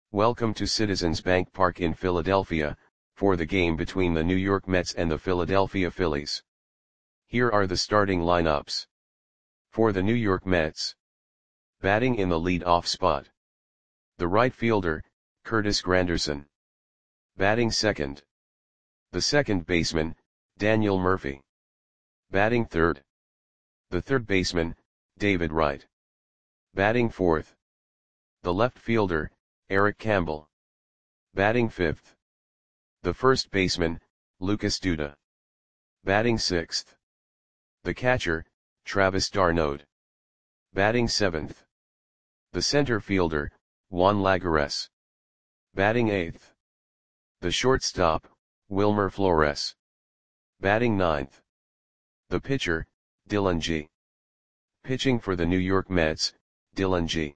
Welcome to Citizens Bank Park in Philadelphia, for the game between the New York Mets and the Philadelphia Phillies. Here are the starting lineups. For the New York Mets. Batting in the lead-off spot. The right fielder, Curtis Granderson. Batting second. The second baseman, Daniel Murphy. Batting third. The third baseman, David Wright. Batting fourth. The left fielder, Eric Campbell. Batting fifth. The first baseman, Lucas Duda. Batting sixth. The catcher, Travis d'Arnaud. Batting seventh. The center fielder, Juan Lagares. Batting eighth. The shortstop, Wilmer Flores. Batting ninth. The pitcher, Dillon Gee. Pitching for the New York Mets, Dillon Gee.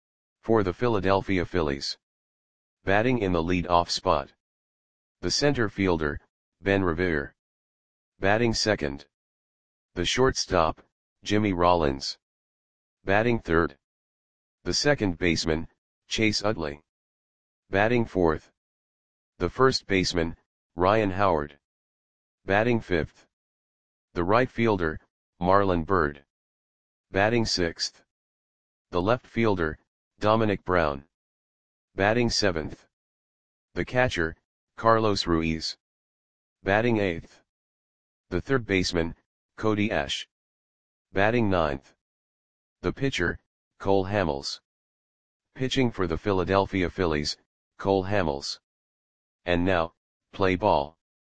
For the Philadelphia Phillies. Batting in the lead-off spot. The center fielder, Ben Revere. Batting second. The shortstop, Jimmy Rollins. Batting third. The second baseman, Chase Utley. Batting fourth. The first baseman, Ryan Howard. Batting fifth. The right fielder, Marlon Byrd. Batting sixth. The left fielder, Dominic Brown. Batting seventh. The catcher, Carlos Ruiz. Batting eighth. The third baseman, Cody Ash. Batting ninth. The pitcher, Cole Hamels. Pitching for the Philadelphia Phillies, Cole Hamels. And now, play ball.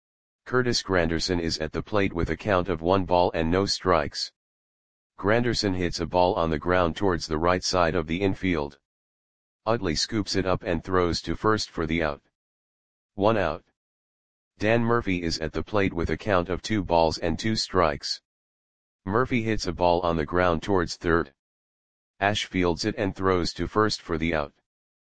Curtis Granderson is at the plate with a count of 1 ball and no strikes. Granderson hits a ball on the ground towards the right side of the infield. Utley scoops it up and throws to first for the out. 1 out. Dan Murphy is at the plate with a count of 2 balls and 2 strikes. Murphy hits a ball on the ground towards third. Ash fields it and throws to first for the out.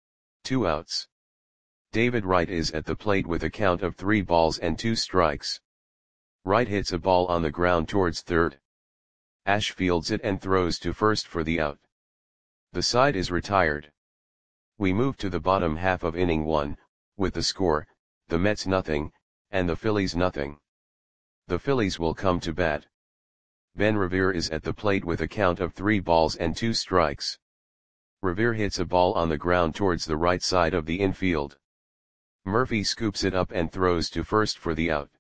2 outs. David Wright is at the plate with a count of 3 balls and 2 strikes. Wright hits a ball on the ground towards third. Ash fields it and throws to first for the out. The side is retired. We move to the bottom half of inning 1, with the score, the Mets nothing, and the Phillies nothing. The Phillies will come to bat. Ben Revere is at the plate with a count of 3 balls and 2 strikes. Revere hits a ball on the ground towards the right side of the infield. Murphy scoops it up and throws to first for the out.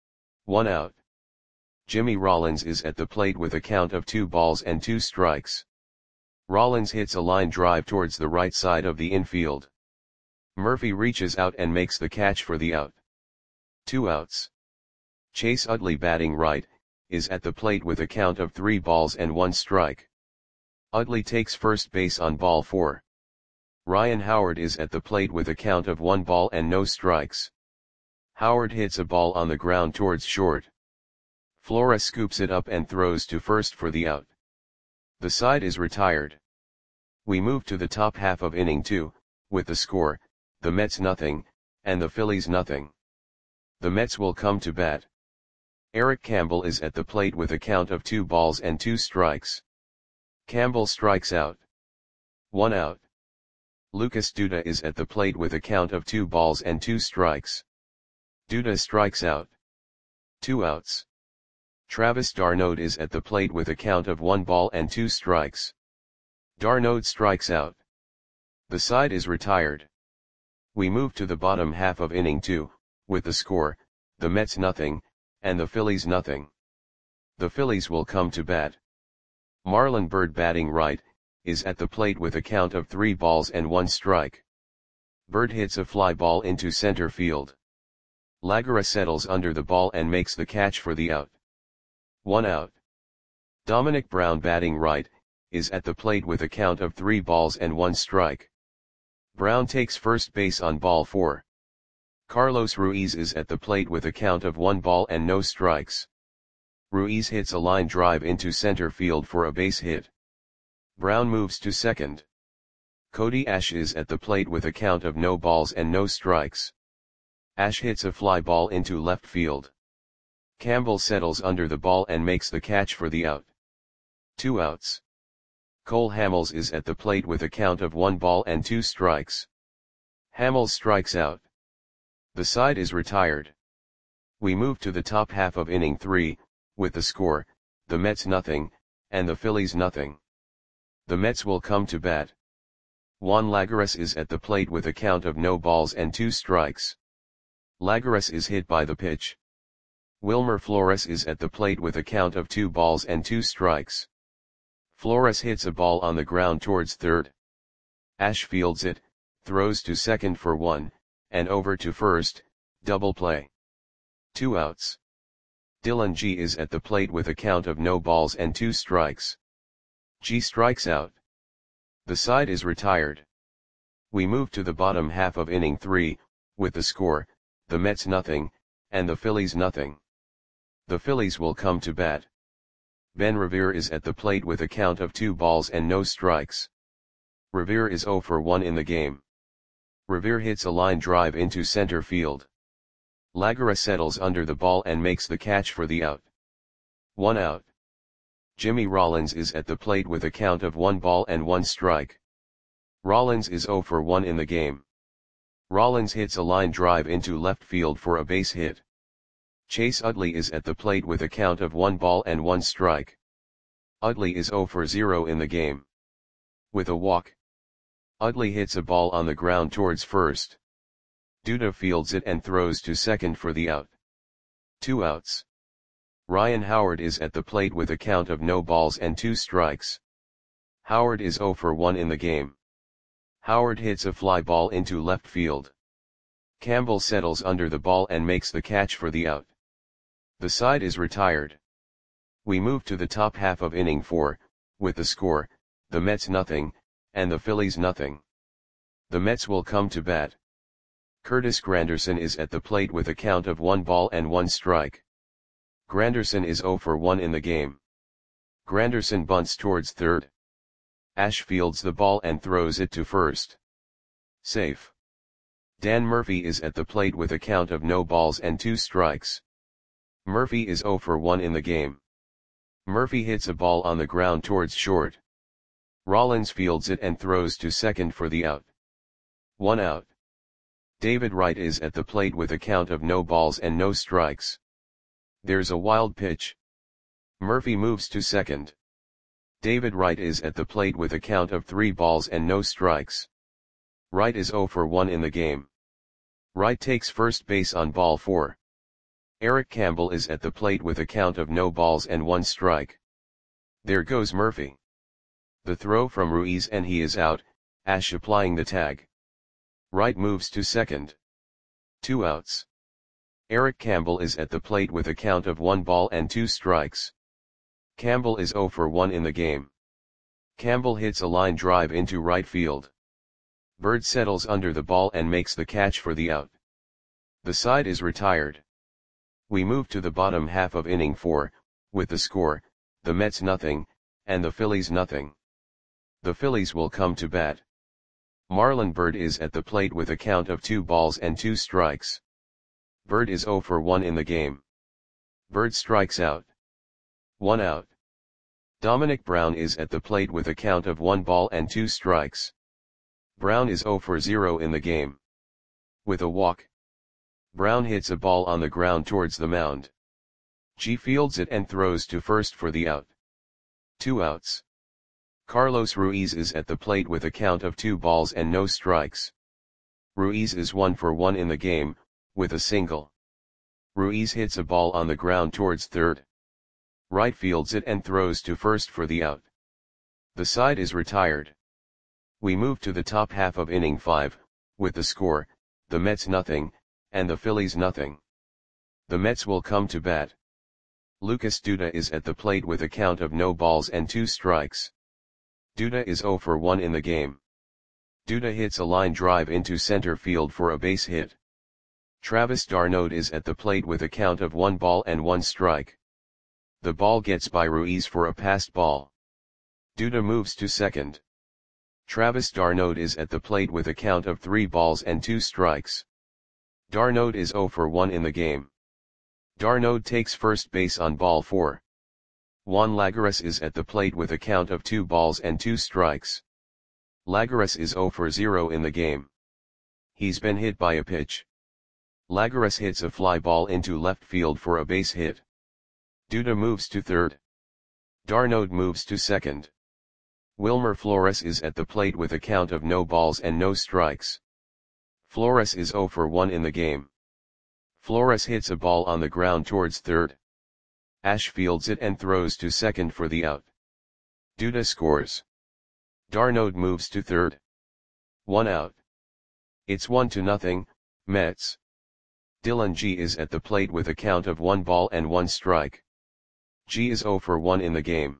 1 out. Jimmy Rollins is at the plate with a count of 2 balls and 2 strikes. Rollins hits a line drive towards the right side of the infield. Murphy reaches out and makes the catch for the out. 2 outs. Chase Utley, batting right, is at the plate with a count of 3 balls and 1 strike. Utley takes first base on ball 4. Ryan Howard is at the plate with a count of 1 ball and no strikes. Howard hits a ball on the ground towards short. Flores scoops it up and throws to first for the out. The side is retired. We move to the top half of inning 2, with the score, the Mets nothing, and the Phillies nothing. The Mets will come to bat. Eric Campbell is at the plate with a count of 2 balls and 2 strikes. Campbell strikes out. 1 out. Lucas Duda is at the plate with a count of 2 balls and 2 strikes. Duda strikes out. 2 outs. Travis d'Arnaud is at the plate with a count of 1 ball and 2 strikes. d'Arnaud strikes out. The side is retired. We move to the bottom half of inning 2, with the score, the Mets nothing, and the Phillies nothing. The Phillies will come to bat. Marlon Byrd, batting right, is at the plate with a count of 3 balls and 1 strike. Byrd hits a fly ball into center field. Lagares settles under the ball and makes the catch for the out. 1 out. Dominic Brown, batting right, is at the plate with a count of 3 balls and 1 strike. Brown takes first base on ball 4. Carlos Ruiz is at the plate with a count of 1 ball and no strikes. Ruiz hits a line drive into center field for a base hit. Brown moves to second. Cody Ash is at the plate with a count of no balls and no strikes. Ash hits a fly ball into left field. Campbell settles under the ball and makes the catch for the out. 2 outs. Cole Hamels is at the plate with a count of 1 ball and 2 strikes. Hamels strikes out. The side is retired. We move to the top half of inning 3, with the score, the Mets nothing, and the Phillies nothing. The Mets will come to bat. Juan Lagares is at the plate with a count of no balls and 2 strikes. Lagares is hit by the pitch. Wilmer Flores is at the plate with a count of 2 balls and 2 strikes. Flores hits a ball on the ground towards third. Ash fields it, throws to second for 1, and over to first, double play. 2 outs. Dylan G is at the plate with a count of no balls and 2 strikes. G strikes out. The side is retired. We move to the bottom half of inning 3, with the score, the Mets nothing, and the Phillies nothing. The Phillies will come to bat. Ben Revere is at the plate with a count of 2 balls and no strikes. Revere is 0 for 1 in the game. Revere hits a line drive into center field. Lagares settles under the ball and makes the catch for the out. 1 out. Jimmy Rollins is at the plate with a count of 1 ball and 1 strike. Rollins is 0 for 1 in the game. Rollins hits a line drive into left field for a base hit. Chase Utley is at the plate with a count of 1 ball and 1 strike. Utley is 0 for 0 in the game. With a walk, Utley hits a ball on the ground towards first. Duda fields it and throws to second for the out. 2 outs. Ryan Howard is at the plate with a count of no balls and 2 strikes. Howard is 0 for 1 in the game. Howard hits a fly ball into left field. Campbell settles under the ball and makes the catch for the out. The side is retired. We move to the top half of inning 4, with the score, the Mets nothing, and the Phillies nothing. The Mets will come to bat. Curtis Granderson is at the plate with a count of 1 ball and 1 strike. Granderson is 0 for 1 in the game. Granderson bunts towards third. Ash fields the ball and throws it to first. Safe. Dan Murphy is at the plate with a count of no balls and 2 strikes. Murphy is 0 for 1 in the game. Murphy hits a ball on the ground towards short. Rollins fields it and throws to second for the out. 1 out. David Wright is at the plate with a count of no balls and no strikes. There's a wild pitch. Murphy moves to second. David Wright is at the plate with a count of 3 balls and no strikes. Wright is 0 for 1 in the game. Wright takes first base on ball 4. Eric Campbell is at the plate with a count of no balls and 1 strike. There goes Murphy. The throw from Ruiz and he is out, Ash applying the tag. Wright moves to second. 2 outs. Eric Campbell is at the plate with a count of 1 ball and 2 strikes. Campbell is 0 for 1 in the game. Campbell hits a line drive into right field. Bird settles under the ball and makes the catch for the out. The side is retired. We move to the bottom half of inning 4, with the score, the Mets nothing, and the Phillies nothing. The Phillies will come to bat. Marlon Byrd is at the plate with a count of 2 balls and 2 strikes. Byrd is 0 for 1 in the game. Byrd strikes out. 1 out. Dominic Brown is at the plate with a count of 1 ball and 2 strikes. Brown is 0 for 0 in the game. With a walk, Brown hits a ball on the ground towards the mound. G fields it and throws to first for the out. 2 outs. Carlos Ruiz is at the plate with a count of 2 balls and no strikes. Ruiz is 1 for 1 in the game, with a single. Ruiz hits a ball on the ground towards third. Wright fields it and throws to first for the out. The side is retired. We move to the top half of inning 5, with the score, the Mets nothing, and the Phillies nothing. The Mets will come to bat. Lucas Duda is at the plate with a count of no balls and 2 strikes. Duda is 0 for 1 in the game. Duda hits a line drive into center field for a base hit. Travis d'Arnaud is at the plate with a count of 1 ball and 1 strike. The ball gets by Ruiz for a passed ball. Duda moves to second. Travis d'Arnaud is at the plate with a count of 3 balls and 2 strikes. d'Arnaud is 0 for 1 in the game. d'Arnaud takes first base on ball 4. Juan Lagares is at the plate with a count of 2 balls and 2 strikes. Lagares is 0 for 0 in the game. He's been hit by a pitch. Lagares hits a fly ball into left field for a base hit. Duda moves to third. d'Arnaud moves to second. Wilmer Flores is at the plate with a count of no balls and no strikes. Flores is 0 for 1 in the game. Flores hits a ball on the ground towards third. Ash fields it and throws to second for the out. Duda scores. d'Arnaud moves to third. 1 out. It's 1-0, Mets. Dylan G is at the plate with a count of 1 ball and 1 strike. G is 0 for 1 in the game.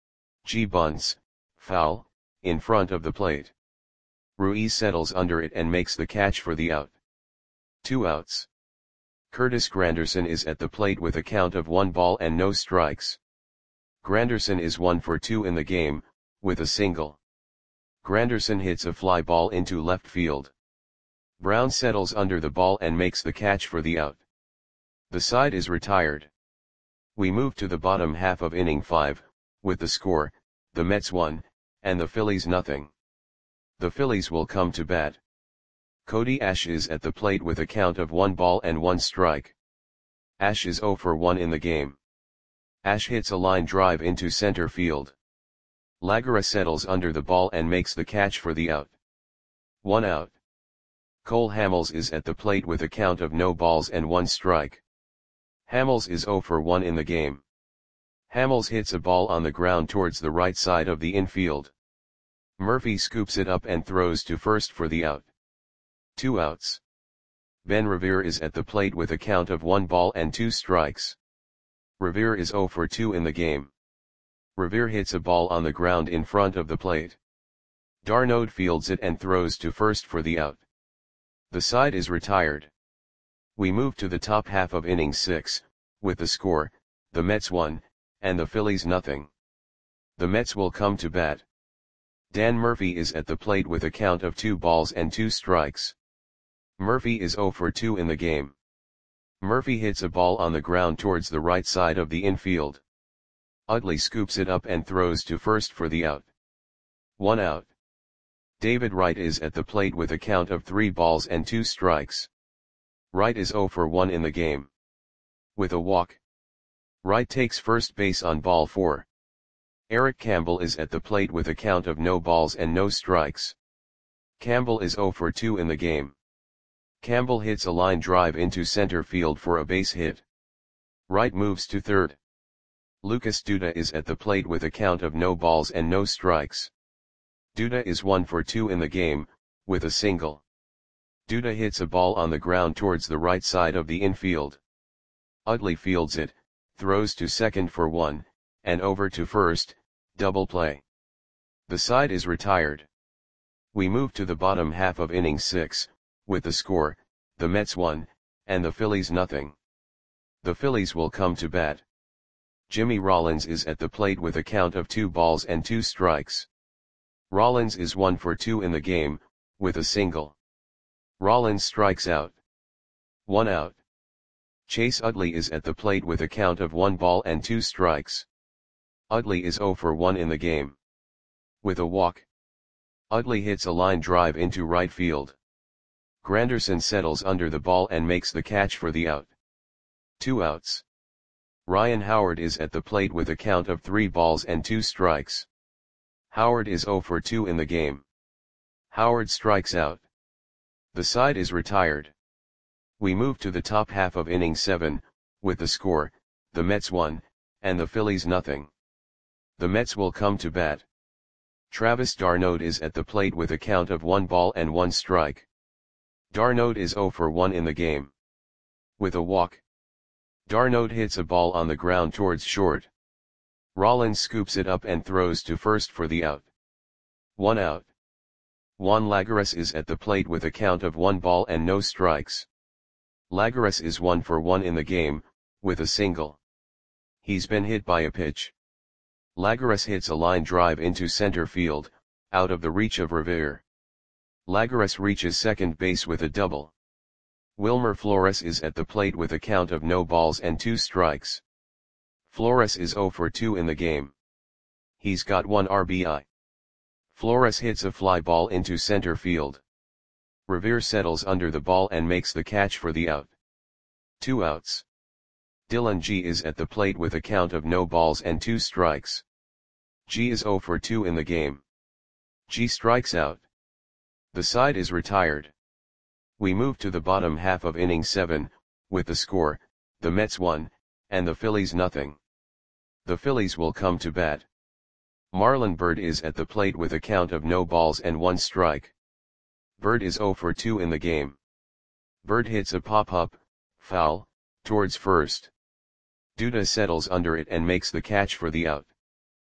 G bunts, foul, in front of the plate. Ruiz settles under it and makes the catch for the out. 2 outs. Curtis Granderson is at the plate with a count of 1 ball and no strikes. Granderson is 1 for 2 in the game, with a single. Granderson hits a fly ball into left field. Brown settles under the ball and makes the catch for the out. The side is retired. We move to the bottom half of inning 5, with the score, the Mets 1, and the Phillies nothing. The Phillies will come to bat. Cody Ash is at the plate with a count of 1 ball and 1 strike. Ash is 0 for 1 in the game. Ash hits a line drive into center field. Lagares settles under the ball and makes the catch for the out. 1 out. Cole Hamels is at the plate with a count of no balls and 1 strike. Hamels is 0 for 1 in the game. Hamels hits a ball on the ground towards the right side of the infield. Murphy scoops it up and throws to first for the out. 2 outs. Ben Revere is at the plate with a count of 1 ball and 2 strikes. Revere is 0 for 2 in the game. Revere hits a ball on the ground in front of the plate. d'Arnaud fields it and throws to first for the out. The side is retired. We move to the top half of inning 6, with the score, the Mets 1, and the Phillies nothing. The Mets will come to bat. Dan Murphy is at the plate with a count of 2 balls and 2 strikes. Murphy is 0 for 2 in the game. Murphy hits a ball on the ground towards the right side of the infield. Utley scoops it up and throws to first for the out. 1 out. David Wright is at the plate with a count of 3 balls and 2 strikes. Wright is 0 for 1 in the game. With a walk. Wright takes first base on ball 4. Eric Campbell is at the plate with a count of no balls and no strikes. Campbell is 0 for 2 in the game. Campbell hits a line drive into center field for a base hit. Wright moves to third. Lucas Duda is at the plate with a count of no balls and no strikes. Duda is 1 for 2 in the game, with a single. Duda hits a ball on the ground towards the right side of the infield. Utley fields it, throws to second for 1, and over to first, double play. The side is retired. We move to the bottom half of inning 6, with the score, the Mets 1, and the Phillies nothing. The Phillies will come to bat. Jimmy Rollins is at the plate with a count of 2 balls and 2 strikes. Rollins is 1 for 2 in the game, with a single. Rollins strikes out. 1 out. Chase Utley is at the plate with a count of 1 ball and 2 strikes. Utley is 0 for 1 in the game. With a walk. Utley hits a line drive into right field. Granderson settles under the ball and makes the catch for the out. 2 outs. Ryan Howard is at the plate with a count of 3 balls and 2 strikes. Howard is 0 for 2 in the game. Howard strikes out. The side is retired. We move to the top half of inning 7, with the score, the Mets 1, and the Phillies nothing. The Mets will come to bat. Travis d'Arnaud is at the plate with a count of 1 ball and 1 strike. d'Arnaud is 0 for 1 in the game. With a walk. d'Arnaud hits a ball on the ground towards short. Rollins scoops it up and throws to first for the out. 1 out. Juan Lagares is at the plate with a count of 1 ball and no strikes. Lagares is 1 for 1 in the game, with a single. He's been hit by a pitch. Lagares hits a line drive into center field, out of the reach of Revere. Lagares reaches second base with a double. Wilmer Flores is at the plate with a count of no balls and 2 strikes. Flores is 0 for 2 in the game. He's got 1 RBI. Flores hits a fly ball into center field. Revere settles under the ball and makes the catch for the out. 2 outs. Dylan G is at the plate with a count of no balls and 2 strikes. G is 0 for 2 in the game. G strikes out. The side is retired. We move to the bottom half of inning 7, with the score, the Mets 1, and the Phillies nothing. The Phillies will come to bat. Marlon Byrd is at the plate with a count of no balls and 1 strike. Byrd is 0 for 2 in the game. Byrd hits a pop-up, foul, towards first. Duda settles under it and makes the catch for the out.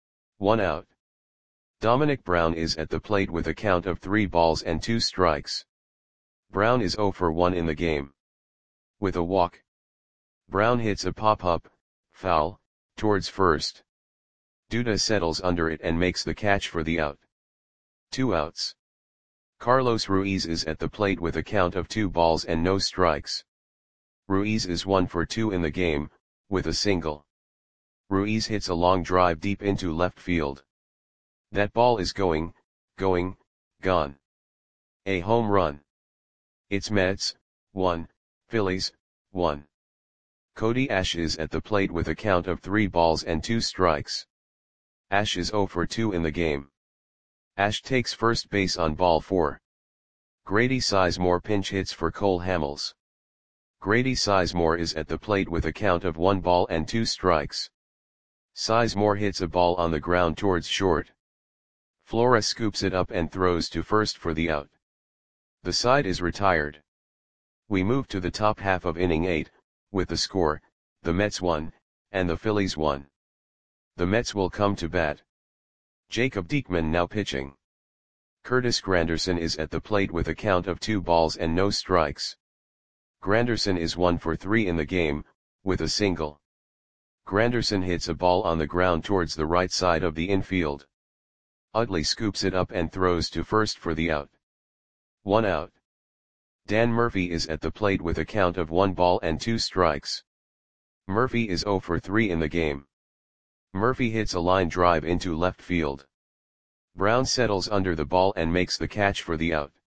1 out. Dominic Brown is at the plate with a count of 3 balls and 2 strikes. Brown is 0 for 1 in the game. With a walk. Brown hits a pop-up, foul, towards first. Duda settles under it and makes the catch for the out. 2 outs. Carlos Ruiz is at the plate with a count of 2 balls and no strikes. Ruiz is 1 for 2 in the game, with a single. Ruiz hits a long drive deep into left field. That ball is going, gone. A home run. It's Mets, 1, Phillies, 1. Cody Ash is at the plate with a count of 3 balls and 2 strikes. Ash is 0 for 2 in the game. Ash takes first base on ball 4. Grady Sizemore pinch hits for Cole Hamels. Grady Sizemore is at the plate with a count of 1 ball and 2 strikes. Sizemore hits a ball on the ground towards short. Flora scoops it up and throws to first for the out. The side is retired. We move to the top half of inning 8, with the score, the Mets 1, and the Phillies 1. The Mets will come to bat. Jacob Diekman now pitching. Curtis Granderson is at the plate with a count of 2 balls and no strikes. Granderson is 1 for 3 in the game, with a single. Granderson hits a ball on the ground towards the right side of the infield. Utley scoops it up and throws to first for the out. 1 out. Dan Murphy is at the plate with a count of 1 ball and 2 strikes. Murphy is 0 for 3 in the game. Murphy hits a line drive into left field. Brown settles under the ball and makes the catch for the out.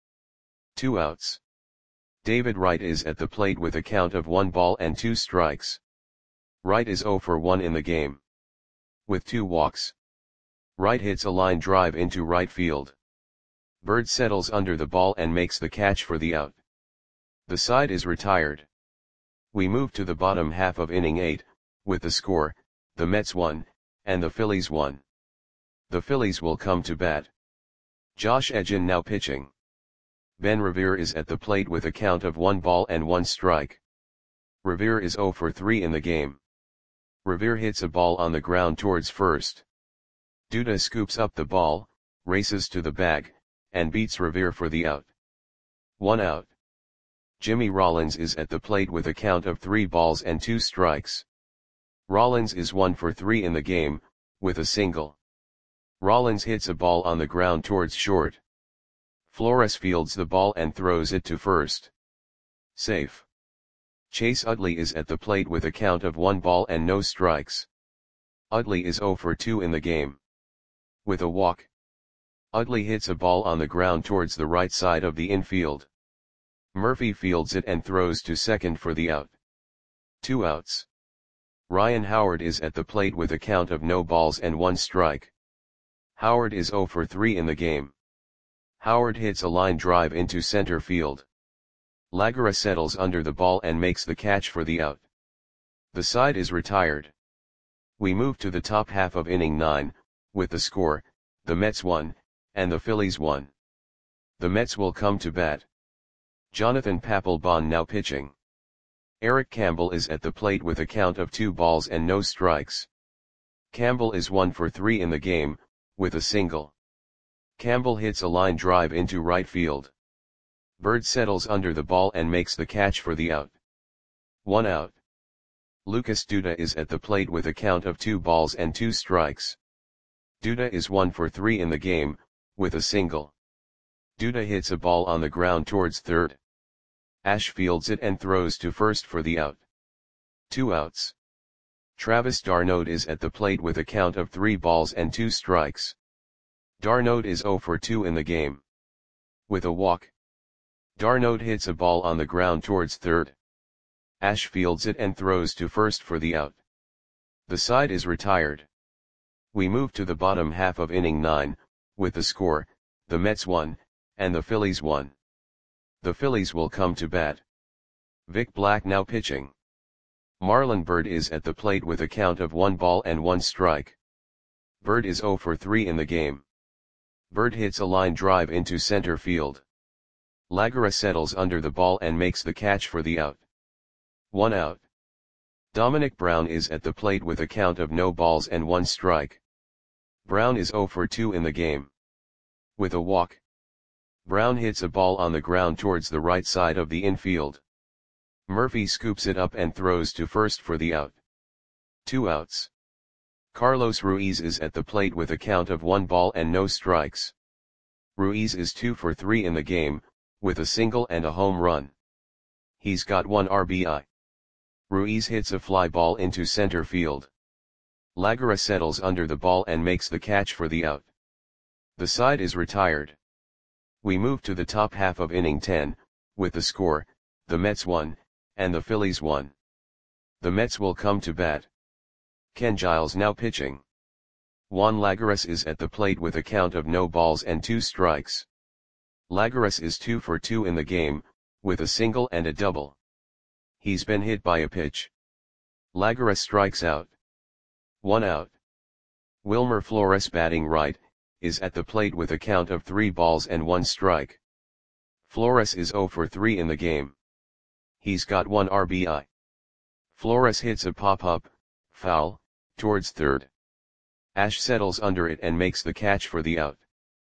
2 outs. David Wright is at the plate with a count of 1 ball and 2 strikes. Wright is 0 for 1 in the game. With 2 walks. Wright hits a line drive into right field. Bird settles under the ball and makes the catch for the out. The side is retired. We move to the bottom half of inning 8, with the score, the Mets 1, and the Phillies 1. The Phillies will come to bat. Josh Edgin now pitching. Ben Revere is at the plate with a count of 1 ball and 1 strike. Revere is 0 for 3 in the game. Revere hits a ball on the ground towards first. Duda scoops up the ball, races to the bag, and beats Revere for the out. 1 out. Jimmy Rollins is at the plate with a count of 3 balls and 2 strikes. Rollins is 1 for 3 in the game, with a single. Rollins hits a ball on the ground towards short. Flores fields the ball and throws it to first. Safe. Chase Utley is at the plate with a count of 1 ball and no strikes. Utley is 0 for 2 in the game. With a walk. Utley hits a ball on the ground towards the right side of the infield. Murphy fields it and throws to second for the out. 2 outs. Ryan Howard is at the plate with a count of no balls and 1 strike. Howard is 0 for 3 in the game. Howard hits a line drive into center field. Lagara settles under the ball and makes the catch for the out. The side is retired. We move to the top half of inning 9, with the score, the Mets 1, and the Phillies 1. The Mets will come to bat. Jonathan Papelbon now pitching. Eric Campbell is at the plate with a count of 2 balls and no strikes. Campbell is 1 for 3 in the game, with a single. Campbell hits a line drive into right field. Bird settles under the ball and makes the catch for the out. 1 out. Lucas Duda is at the plate with a count of 2 balls and 2 strikes. Duda is 1 for 3 in the game, with a single. Duda hits a ball on the ground towards third. Ash fields it and throws to first for the out. 2 outs. Travis d'Arnaud is at the plate with a count of 3 balls and 2 strikes. D'Arnaud is 0 for 2 in the game. With a walk. Darnold hits a ball on the ground towards third. Ash fields it and throws to first for the out. The side is retired. We move to the bottom half of inning 9, with the score, the Mets 1, and the Phillies 1. The Phillies will come to bat. Vic Black now pitching. Marlon Byrd is at the plate with a count of 1 ball and 1 strike. Byrd is 0 for 3 in the game. Byrd hits a line drive into center field. Lagara settles under the ball and makes the catch for the out. 1 out. Dominic Brown is at the plate with a count of no balls and 1 strike. Brown is 0 for 2 in the game. With a walk, Brown hits a ball on the ground towards the right side of the infield. Murphy scoops it up and throws to first for the out. 2 outs. Carlos Ruiz is at the plate with a count of 1 ball and no strikes. Ruiz is 2 for 3 in the game, with a single and a home run. He's got 1 RBI. Ruiz hits a fly ball into center field. Lagara settles under the ball and makes the catch for the out. The side is retired. We move to the top half of inning 10, with the score, the Mets 1, and the Phillies 1. The Mets will come to bat. Ken Giles now pitching. Juan Lagares is at the plate with a count of no balls and 2 strikes. Lagares is 2 for 2 in the game, with a single and a double. He's been hit by a pitch. Lagares strikes out. 1 out. Wilmer Flores batting right, is at the plate with a count of 3 balls and 1 strike. Flores is 0 for 3 in the game. He's got 1 RBI. Flores hits a pop-up, foul, towards third. Ash settles under it and makes the catch for the out.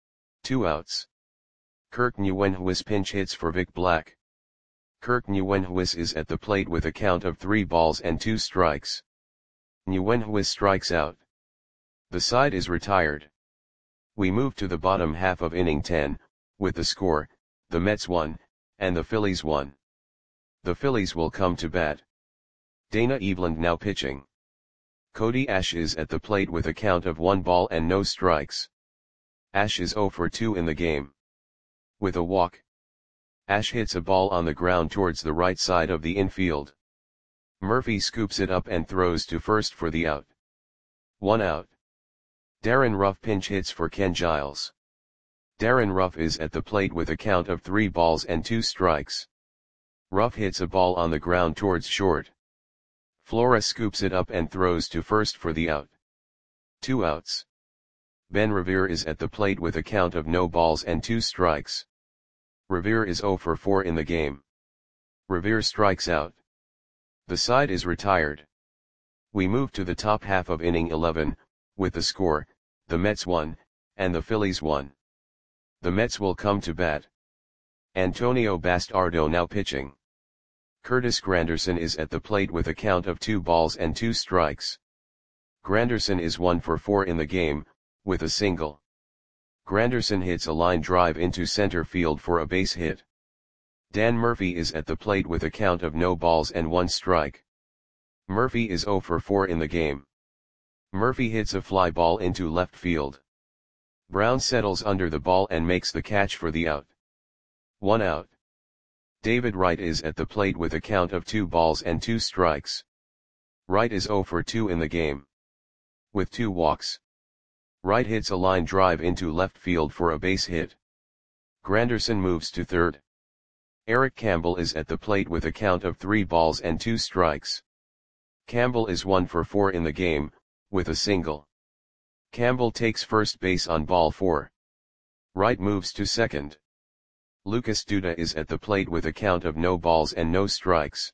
2 outs. Kirk Nguyenhuis pinch hits for Vic Black. Kirk Nguyenhuis is at the plate with a count of 3 balls and 2 strikes. Nguyenhuis strikes out. The side is retired. We move to the bottom half of inning 10, with the score, the Mets 1, and the Phillies 1. The Phillies will come to bat. Dana Eveland now pitching. Cody Ash is at the plate with a count of 1 ball and no strikes. Ash is 0 for 2 in the game. With a walk, Ash hits a ball on the ground towards the right side of the infield. Murphy scoops it up and throws to first for the out. 1 out. Darren Ruff pinch hits for Ken Giles. Darren Ruff is at the plate with a count of 3 balls and 2 strikes. Ruff hits a ball on the ground towards short. Flores scoops it up and throws to first for the out. 2 outs. Ben Revere is at the plate with a count of no balls and 2 strikes. Revere is 0 for 4 in the game. Revere strikes out. The side is retired. We move to the top half of inning 11, with the score, the Mets 1, and the Phillies 1. The Mets will come to bat. Antonio Bastardo now pitching. Curtis Granderson is at the plate with a count of 2 balls and 2 strikes. Granderson is 1 for 4 in the game, with a single. Granderson hits a line drive into center field for a base hit. Dan Murphy is at the plate with a count of no balls and 1 strike. Murphy is 0 for 4 in the game. Murphy hits a fly ball into left field. Brown settles under the ball and makes the catch for the out. 1 out. David Wright is at the plate with a count of 2 balls and 2 strikes. Wright is 0 for 2 in the game. With 2 walks, Wright hits a line drive into left field for a base hit. Granderson moves to third. Eric Campbell is at the plate with a count of 3 balls and 2 strikes. Campbell is 1 for 4 in the game, with a single. Campbell takes first base on ball 4. Wright moves to second. Lucas Duda is at the plate with a count of no balls and no strikes.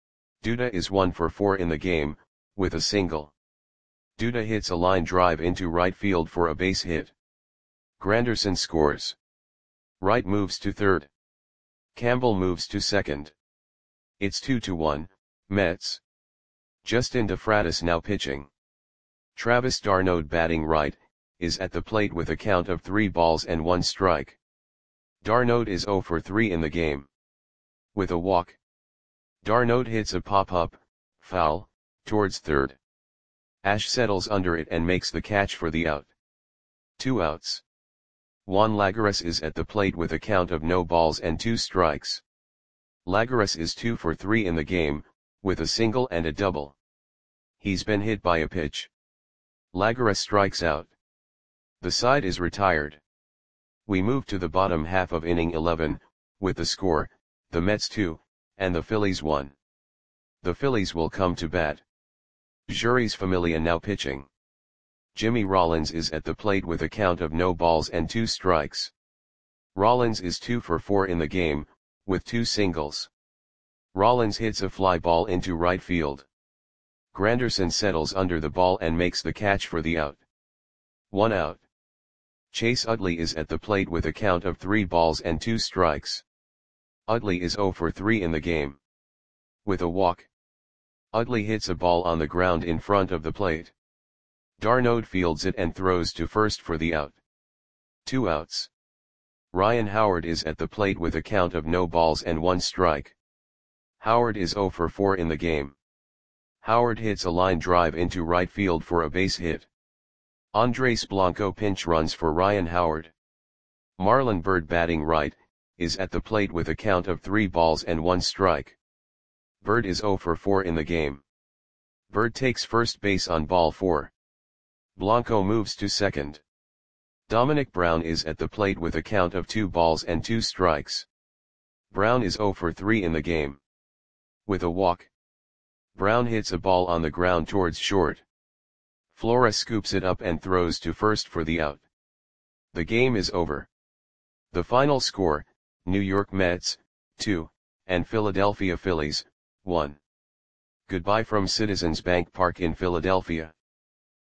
Duda is 1 for 4 in the game, with a single. Duda hits a line drive into right field for a base hit. Granderson scores. Wright moves to third. Campbell moves to second. It's 2-1, Mets. Justin DeFratis now pitching. Travis d'Arnaud batting right, is at the plate with a count of 3 balls and 1 strike. d'Arnaud is 0 for 3 in the game. With a walk, d'Arnaud hits a pop-up, foul, towards third. Ash settles under it and makes the catch for the out. 2 outs. Juan Lagares is at the plate with a count of no balls and 2 strikes. Lagares is 2 for 3 in the game, with a single and a double. He's been hit by a pitch. Lagares strikes out. The side is retired. We move to the bottom half of inning 11, with the score, the Mets 2, and the Phillies 1. The Phillies will come to bat. Jeurys Familia now pitching. Jimmy Rollins is at the plate with a count of no balls and 2 strikes. Rollins is 2 for 4 in the game, with 2 singles. Rollins hits a fly ball into right field. Granderson settles under the ball and makes the catch for the out. 1 out. Chase Utley is at the plate with a count of 3 balls and 2 strikes. Utley is 0 for 3 in the game. With a walk. Utley hits a ball on the ground in front of the plate. d'Arnaud fields it and throws to first for the out. 2 outs. Ryan Howard is at the plate with a count of no balls and 1 strike. Howard is 0 for 4 in the game. Howard hits a line drive into right field for a base hit. Andres Blanco pinch runs for Ryan Howard. Marlon Byrd batting right, is at the plate with a count of 3 balls and 1 strike. Byrd is 0 for 4 in the game. Byrd takes first base on ball 4. Blanco moves to second. Dominic Brown is at the plate with a count of 2 balls and 2 strikes. Brown is 0 for 3 in the game. With a walk. Brown hits a ball on the ground towards short. Flores scoops it up and throws to first for the out. The game is over. The final score, New York Mets, 2, and Philadelphia Phillies, 1. Goodbye from Citizens Bank Park in Philadelphia.